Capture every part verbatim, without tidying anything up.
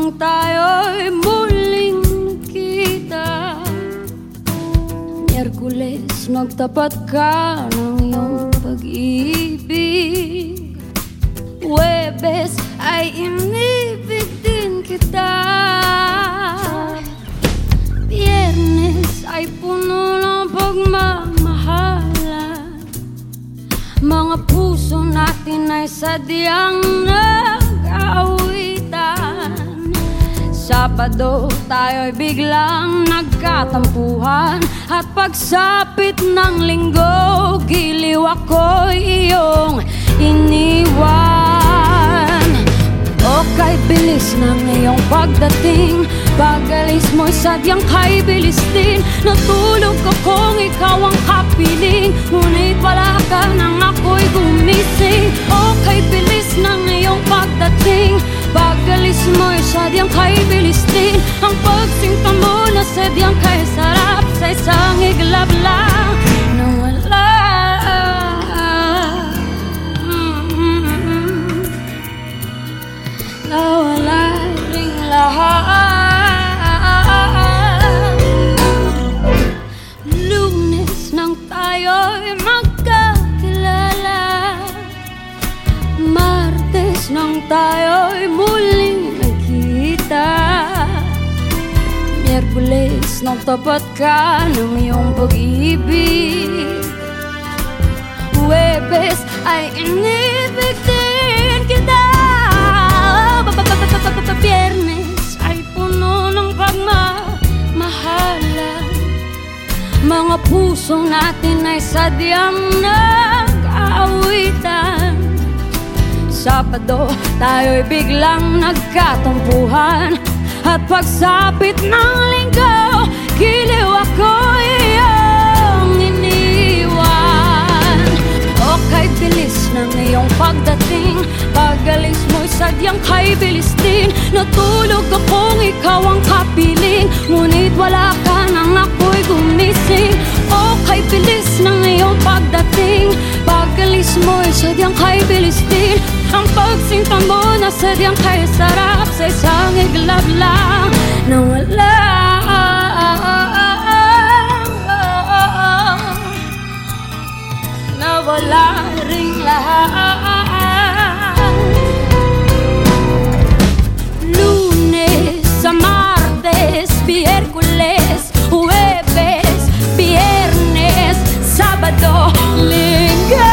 nang tayo'y muling nagkita. Miyerkules, nagtapat ka ng iyong pag-ibig. Huwebes ay inibig din kita. Biyernes ay puno ng pagmamahalan. Mga puso natin ay sadyang nag-aawitan. Sabado tayo'y biglang nagkatampuhan. At pagsapit ng linggo, giliw ako'y iyong iniwan. O kay bilis ng iyong pagdating, pag-alis mo'y sadyang kay bilis din. Natulog akong ikaw ang kapiling, ngunit wala ka nang ako'y gumising. O kay bilis ng iyong pagdating, pag-alis mo'y sadyang kay bilis din. Ang pagsinta mo na sadyang kay sarap sa isang iglap lang na wala. Nawala ring lahat. Lunes nang tayo'y magkakilala. Martes nang tayo'y muling nagkita. Miyerkules, nagtapat ka ng iyong pag-ibig. Huwebes ay inibig din kita. Biyernes ay puno ng pagmamahalan. Mga puso natin ay sadyang nag-aawitan. Sabado tayo'y biglang nagkatampuhan. At pagsapit ng linggo, giliw ako iyong iniwan. O kay bilis ng iyong pagdating, pag-alis mo'y sadyang kay bilis din. Natulog akong ikaw ang kapiling, ngunit wala ka nang ako'y gumising. O kay bilis ng iyong pagdating, pag-alis mo'y sadyang kay bilis din. Ang pagsinta mo na sadyang kay sarap sa isang iglap lang na wala. Nawala ring lahat. Lunes sa Martes, Miyerkules, Huwebes, Biyernes, Sabado, Linggo.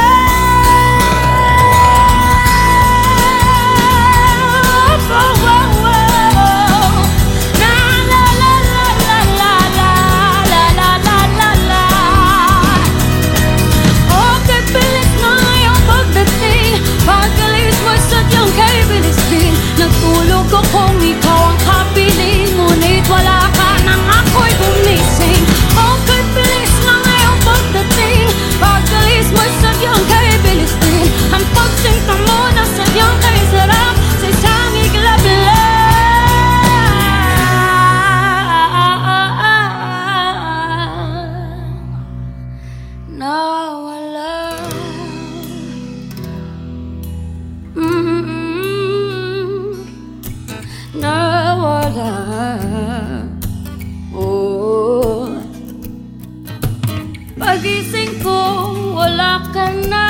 Natulog akong ikaw ang kapiling, ngunit wala ka nang ako'y gumising. O kay bilis ng iyong pagdating, pag-alis mo'y sadyang kay bilis din. Ang pagsinta mo na sadyang kay sarap sa isang iglap lang. Nawala. Nawala. Oh. Pagising ko, wala ka na.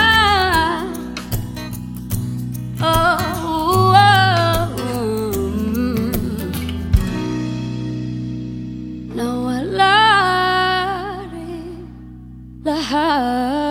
Oh, oh, mm. Nawala rin lahat.